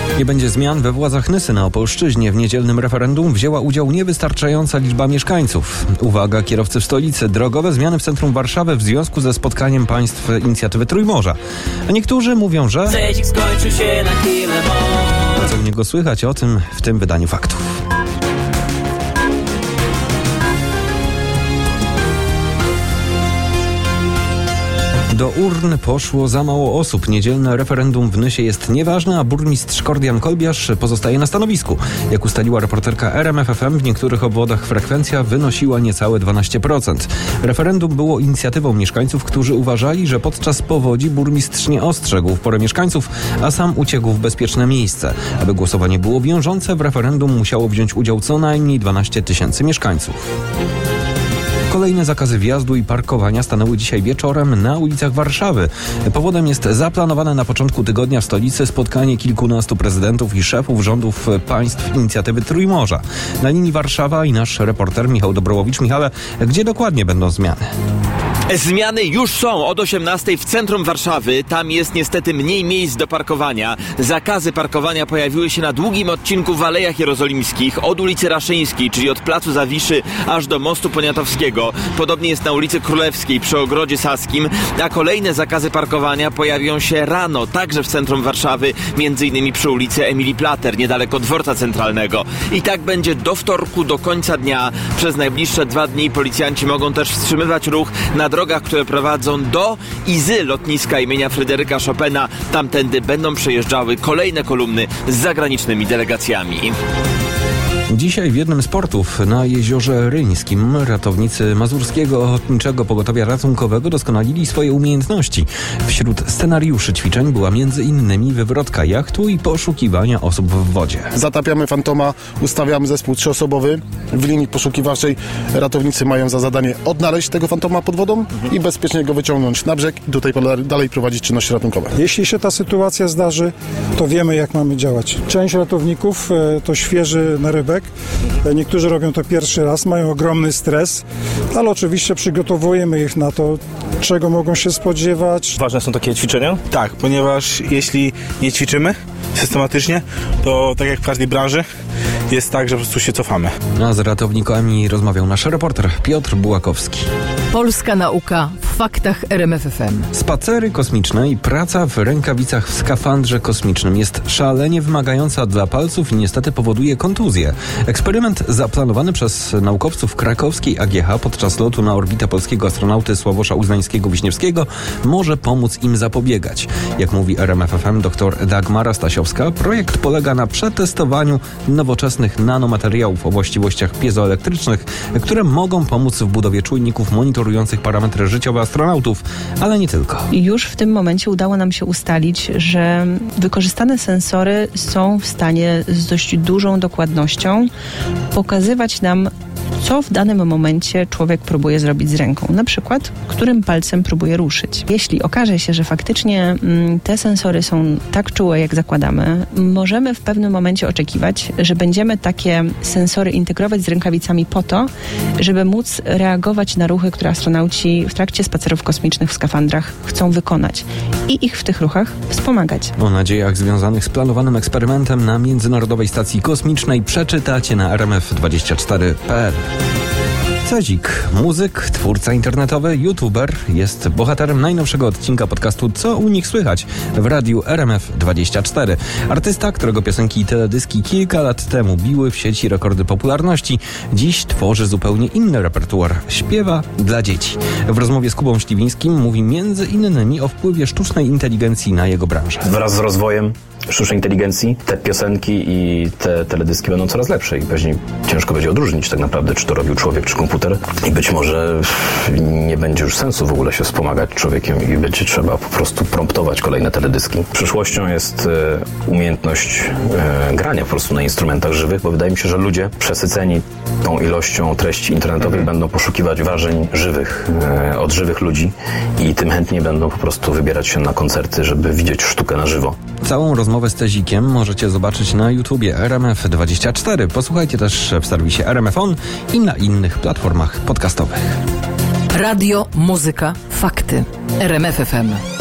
Nie będzie zmian we władzach Nysy na Opolszczyźnie. W niedzielnym referendum wzięła udział niewystarczająca liczba mieszkańców. Uwaga, kierowcy w stolicy. Drogowe zmiany w centrum Warszawy w związku ze spotkaniem państw inicjatywy Trójmorza. A niektórzy mówią, że skończył się na chwilę. Co u niego słychać, o tym w tym wydaniu faktów. Do urn poszło za mało osób. Niedzielne referendum w Nysie jest nieważne, a burmistrz Kordian Kolbiarz pozostaje na stanowisku. Jak ustaliła reporterka RMFFM, w niektórych obwodach frekwencja wynosiła niecałe 12%. Referendum było inicjatywą mieszkańców, którzy uważali, że podczas powodzi burmistrz nie ostrzegł w porę mieszkańców, a sam uciekł w bezpieczne miejsce. Aby głosowanie było wiążące, w referendum musiało wziąć udział co najmniej 12 000 mieszkańców. Kolejne zakazy wjazdu i parkowania stanęły dzisiaj wieczorem na ulicach Warszawy. Powodem jest zaplanowane na początku tygodnia w stolicy spotkanie kilkunastu prezydentów i szefów rządów państw inicjatywy Trójmorza. Na linii Warszawa i nasz reporter Michał Dobrołowicz. Michale, gdzie dokładnie będą zmiany? Zmiany już są od 18 w centrum Warszawy. Tam jest niestety mniej miejsc do parkowania. Zakazy parkowania pojawiły się na długim odcinku w Alejach Jerozolimskich od ulicy Raszyńskiej, czyli od Placu Zawiszy aż do Mostu Poniatowskiego. Podobnie jest na ulicy Królewskiej przy Ogrodzie Saskim, a kolejne zakazy parkowania pojawią się rano, także w centrum Warszawy, m.in. przy ulicy Emilii Plater, niedaleko dworca centralnego. I tak będzie do wtorku, do końca dnia. Przez najbliższe 2 dni policjanci mogą też wstrzymywać ruch na drogach, które prowadzą do i z lotniska imienia Fryderyka Chopina. Tamtędy będą przejeżdżały kolejne kolumny z zagranicznymi delegacjami. Dzisiaj w jednym z portów na Jeziorze Ryńskim ratownicy Mazurskiego Ochotniczego Pogotowia Ratunkowego doskonalili swoje umiejętności. Wśród scenariuszy ćwiczeń była m.in. wywrotka jachtu i poszukiwania osób w wodzie. Zatapiamy Fantoma, ustawiamy zespół 3-osobowy. W linii poszukiwawczej ratownicy mają za zadanie odnaleźć tego Fantoma pod wodą i bezpiecznie go wyciągnąć na brzeg i tutaj dalej prowadzić czynności ratunkowe. Jeśli się ta sytuacja zdarzy, to wiemy, jak mamy działać. Część ratowników to świeży narybek. Niektórzy robią to pierwszy raz, mają ogromny stres, ale oczywiście przygotowujemy ich na to, czego mogą się spodziewać. Ważne są takie ćwiczenia? Tak, ponieważ jeśli nie ćwiczymy systematycznie, to tak jak w każdej branży jest tak, że po prostu się cofamy. A z ratownikami rozmawiał nasz reporter Piotr Bułakowski. Polska nauka w faktach RMFFM. Spacery kosmiczne i praca w rękawicach w skafandrze kosmicznym jest szalenie wymagająca dla palców i niestety powoduje kontuzję. Eksperyment zaplanowany przez naukowców krakowskiej AGH podczas lotu na orbitę polskiego astronauty Sławosza Uznańskiego-Wiśniewskiego może pomóc im zapobiegać. Jak mówi RMFFM dr Dagmara Stasiowska, projekt polega na przetestowaniu nowoczesnych nanomateriałów o właściwościach piezoelektrycznych, które mogą pomóc w budowie czujników monitorujących parametry życiowe astronautów, ale nie tylko. Już w tym momencie udało nam się ustalić, że wykorzystane sensory są w stanie z dość dużą dokładnością pokazywać nam, co w danym momencie człowiek próbuje zrobić z ręką. Na przykład, którym palcem próbuje ruszyć. Jeśli okaże się, że faktycznie te sensory są tak czułe, jak zakładamy, możemy w pewnym momencie oczekiwać, że będziemy takie sensory integrować z rękawicami po to, żeby móc reagować na ruchy, które astronauci w trakcie spacerów kosmicznych w skafandrach chcą wykonać i ich w tych ruchach wspomagać. O nadziejach związanych z planowanym eksperymentem na Międzynarodowej Stacji Kosmicznej przeczytacie na rmf24.pl. Cezik, muzyk, twórca internetowy, youtuber, jest bohaterem najnowszego odcinka podcastu Co u nich słychać w radiu RMF24. Artysta, którego piosenki i teledyski kilka lat temu biły w sieci rekordy popularności, dziś tworzy zupełnie inny repertuar. Śpiewa dla dzieci. W rozmowie z Kubą Śliwińskim mówi między innymi o wpływie sztucznej inteligencji na jego branżę. Wraz z rozwojem sztucznej inteligencji te piosenki i te teledyski będą coraz lepsze i później ciężko będzie odróżnić tak naprawdę, czy to robił człowiek, czy komputer i być może nie będzie już sensu w ogóle się wspomagać człowiekiem i będzie trzeba po prostu promptować kolejne teledyski. Przyszłością jest umiejętność grania po prostu na instrumentach żywych, bo wydaje mi się, że ludzie przesyceni tą ilością treści internetowych będą poszukiwać wrażeń żywych, od żywych ludzi i tym chętniej będą po prostu wybierać się na koncerty, żeby widzieć sztukę na żywo. Całą rozmowę z Cezikiem możecie zobaczyć na YouTubie RMF24. Posłuchajcie też w serwisie RMF On i na innych platformach podcastowych. Radio, muzyka, fakty. RMF FM.